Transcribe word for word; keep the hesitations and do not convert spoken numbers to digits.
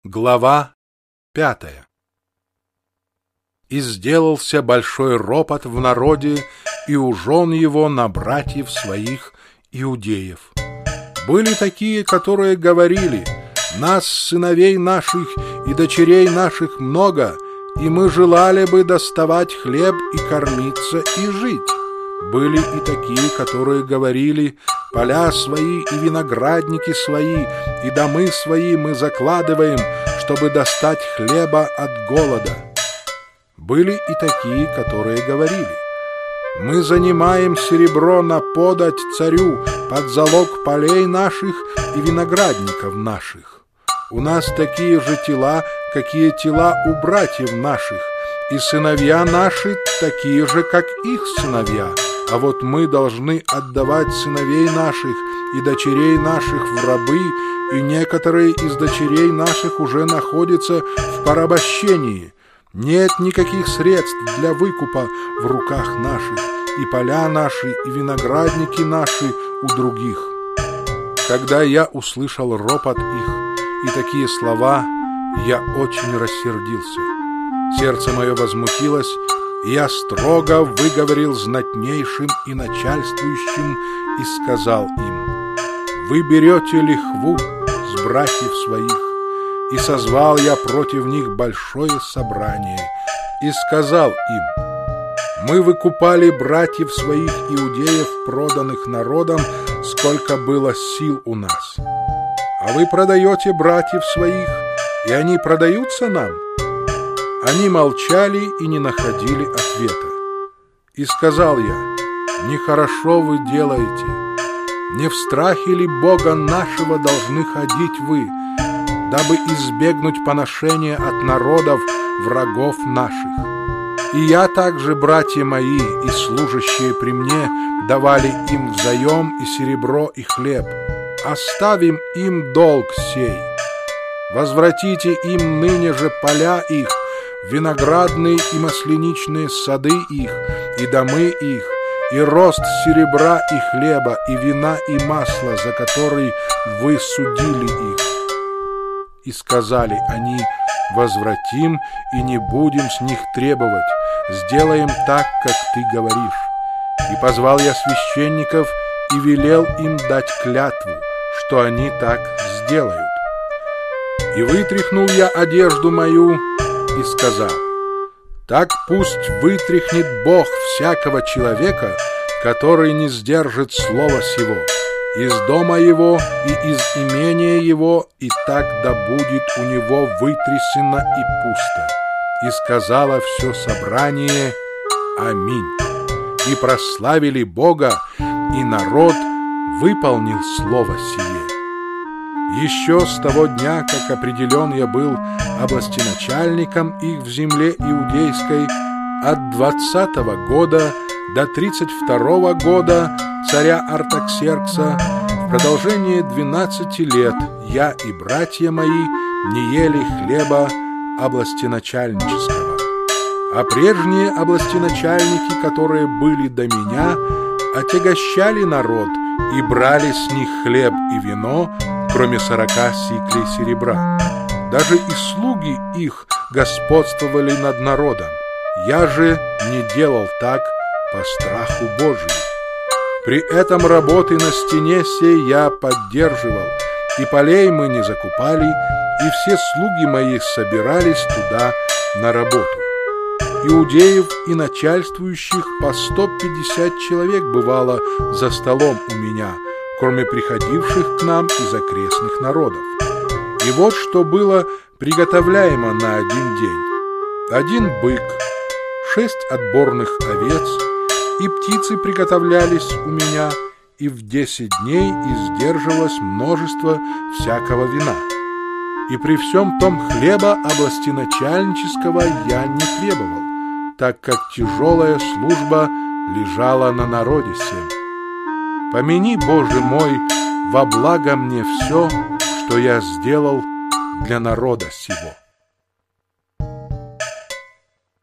Глава пятая. И сделался большой ропот в народе, и ужен его на братьев своих иудеев. Были такие, которые говорили: нас, сыновей наших и дочерей наших, много, и мы желали бы доставать хлеб и кормиться и жить. Были и такие, которые говорили: поля свои и виноградники свои и домы свои мы закладываем, чтобы достать хлеба от голода. Были и такие, которые говорили: мы занимаем серебро на подать царю под залог полей наших и виноградников наших. У нас такие же тела, какие тела у братьев наших, и сыновья наши такие же, как их сыновья. А вот мы должны отдавать сыновей наших и дочерей наших в рабы, и некоторые из дочерей наших уже находятся в порабощении. Нет никаких средств для выкупа в руках наших, и поля наши, и виноградники наши у других. Когда я услышал ропот их и такие слова, я очень рассердился. Сердце мое возмутилось, и я строго выговорил знатнейшим и начальствующим и сказал им: вы берете лихву с братьев своих. И созвал я против них большое собрание и сказал им: мы выкупали братьев своих иудеев, проданных народом, сколько было сил у нас. А вы продаете братьев своих, и они продаются нам? Они молчали и не находили ответа. И сказал я: нехорошо вы делаете. Не в страхе ли Бога нашего должны ходить вы, дабы избегнуть поношения от народов врагов наших? И я также, братья мои и служащие при мне, давали им взаем и серебро, и хлеб. Оставим им долг сей. Возвратите им ныне же поля их, виноградные и масляничные сады их, и домы их, и рост серебра и хлеба, и вина и масла, за который вы судили их. И сказали они: возвратим и не будем с них требовать, сделаем так, как ты говоришь. И позвал я священников и велел им дать клятву, что они так сделают. И вытряхнул я одежду мою и сказал: так пусть вытряхнет Бог всякого человека, который не сдержит слова сего, из дома его и из имения его, и так да будет у него вытрясено и пусто. И сказала все собрание: аминь. И прославили Бога, и народ выполнил слово сие. Еще с того дня, как определен я был областеначальником их в земле иудейской, от двадцатого года до тридцать второго года царя Артаксеркса, в продолжение двенадцати лет я и братья мои не ели хлеба областеначальнического. А прежние областеначальники, которые были до меня, отягощали народ и брали с них хлеб и вино, кроме сорока сиклей серебра. Даже и слуги их господствовали над народом. Я же не делал так по страху Божию. При этом работы на стене сей я поддерживал, и полей мы не закупали, и все слуги мои собирались туда на работу. Иудеев и начальствующих по сто пятьдесят человек бывало за столом у меня, кроме приходивших к нам из окрестных народов. И вот что было приготовляемо на один день: один бык, шесть отборных овец, и птицы приготовлялись у меня, и в десять дней издерживалось множество всякого вина. И при всем том хлеба областеначальнического я не требовал, так как тяжелая служба лежала на народе сем. Помяни, Боже мой, во благо мне все, что я сделал для народа сего.